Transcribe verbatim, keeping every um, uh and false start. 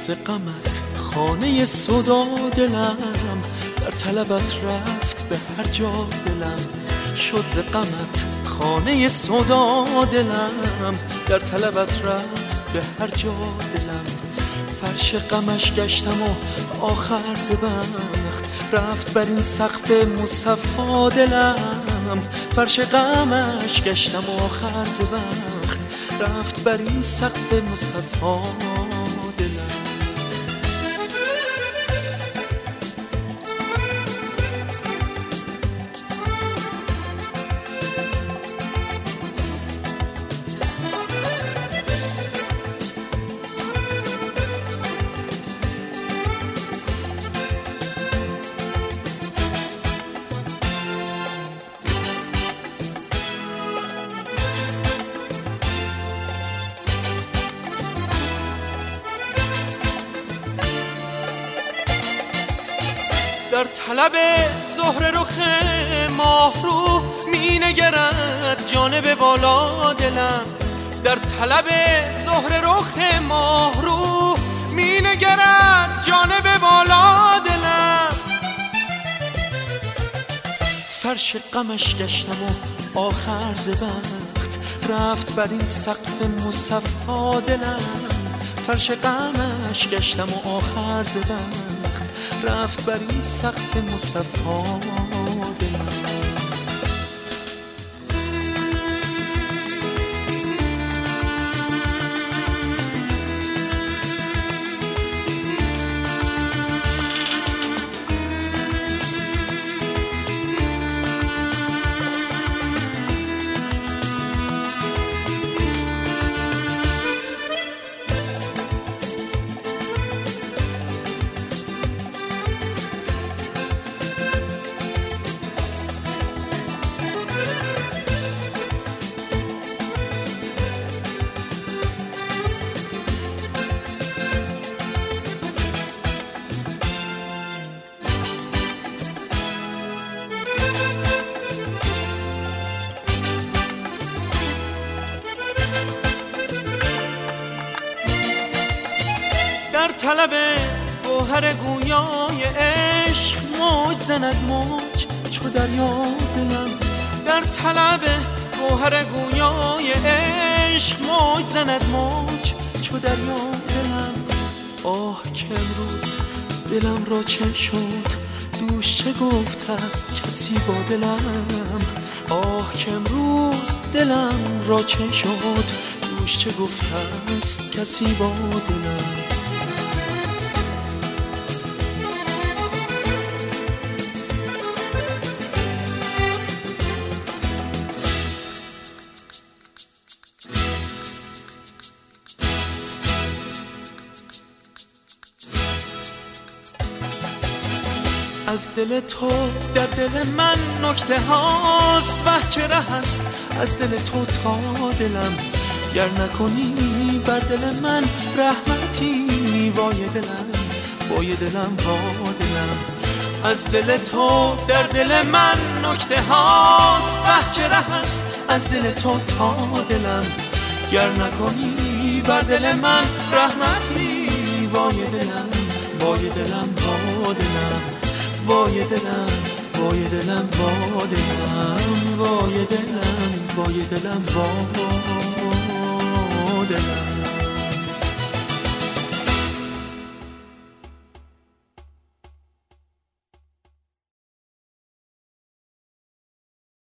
ز غمت خانه سودا دلم، در طلبت رفت به هر جا دلم. شد ز غمت خانه سودا دلم، در طلبت رفت به هر جا دلم. فرش غمش گشتم و آخر ز بخت رفت بر این سقف مصفا دلم. فرش غمش گشتم و آخر ز بخت رفت بر این سقف مصفا دلم. در طلب زهر رخ ماه رو می نگرد جانب بالا دلم. در طلب زهر رخ ماه رو می نگرد جانب بالا دلم. فرش غمش گشتم و آخر ز بخت رفت بر این سقف مصفا دلم. فرش غمش گشتم و آخر ز بخت رفت بر این سقف مصفا دلم. در طلب گوهر گویای عشق موج زند موج چو دریا دلم. در طلب گوهر گویای عشق موج زند موج چو دریا دلم. آه که امروز دلم را چه شد دوش چه گفت است کسی با دلم. آه که امروز دلم را چه شد دوش چه گفت است کسی با دلم. از دل تو در دل من نکته هاست وه چه ره است از دل تو تا دلم. گر نکنی بر دل من رحمتی وای دلم وای دلم وا دلم. از دل تو در دل من نکته هاست وه چه ره است از دل تو تا دلم. گر نکنی بر دل من رحمتی وای دلم وای دلم وا دلم وای دلم وای دلم وا دلم وای دلم وای دلم وا دلم.